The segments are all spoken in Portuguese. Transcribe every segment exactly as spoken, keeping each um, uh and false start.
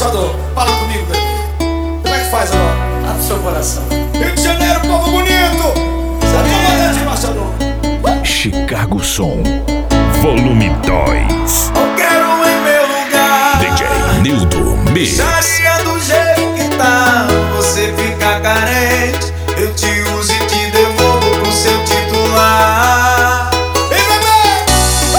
Marchador, fala comigo, bebê. Como é que faz agora? Abre o seu coração. Rio de Janeiro, povo bonito. Sabe, Marchador? Chicago Som, volume dois. Eu quero em meu lugar D J Nildo Mix. Deixaria do jeito que tá, você fica carente. Eu te uso e te devolvo pro seu titular. Ei, bebê!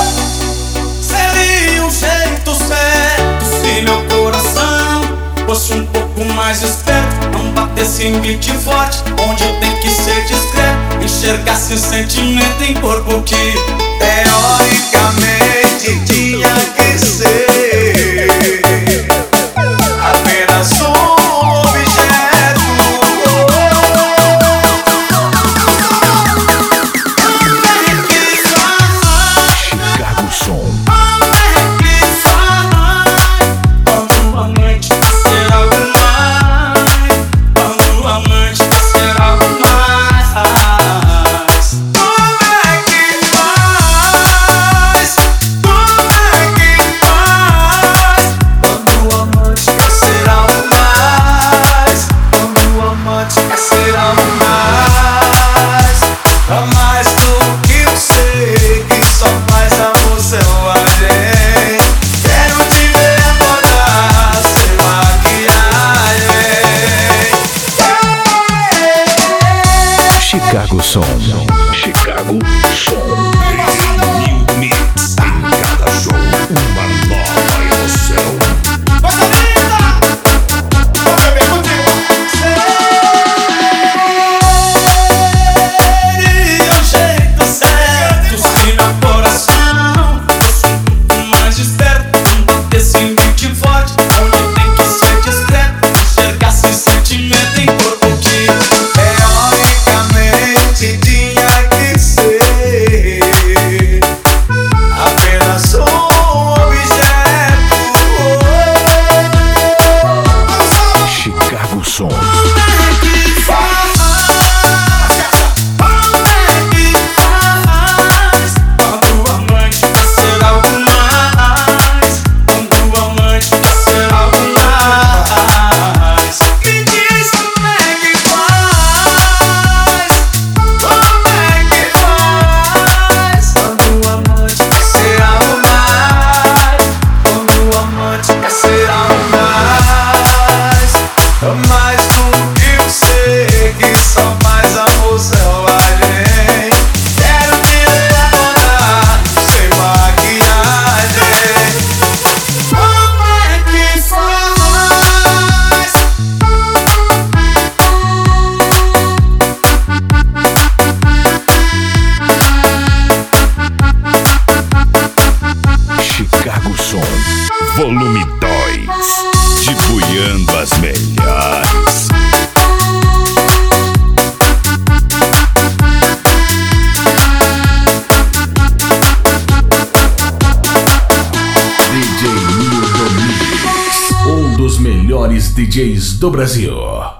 Seria um jeito certo se meu coração fosse um pouco mais esperto, não batesse em beat forte, onde tem que ser discreto, enxergasse o sentimento em corpo que teoricamente tinha que ser apenas um objeto. Chicago Som. Quando o amante quer ser algo mais, quando o amante quer ser algo mais, como é que faz? Como é que faz? Quando o amante quer ser algo mais, quando o amante quer ser algo mais, pra mais do que eu sei, que só faz amor selvagem. Quero te ver acordar sem maquiagem. Chicago Som. Chicago Som. Nildo Mix. Em cada show, uma nova emoção. Coisa linda! Vou beber contigo. Seria o jeito certo se meu coração fosse um pouco mais esperto, não batesse em beat forte, onde tem que ser discreto, enxergasse sentimento em corpo que teoricamente tinha que ser apenas um objeto. Chicago Som. Como é que faz? Como é que faz? Quando o amante quer ser algo mais, quando o amante quer ser algo mais, me diz como é que faz? Como é que faz? Quando o amante quer ser algo mais, quando o amante quer ser algo mais, mais do que eu sei, que só faz amor selvagem. Quero te levar sem maquiagem. Como é que faz? Chicago Som, volume dois. Dibuiando as melhores. D J Nildo Mix, um dos melhores D Js do Brasil.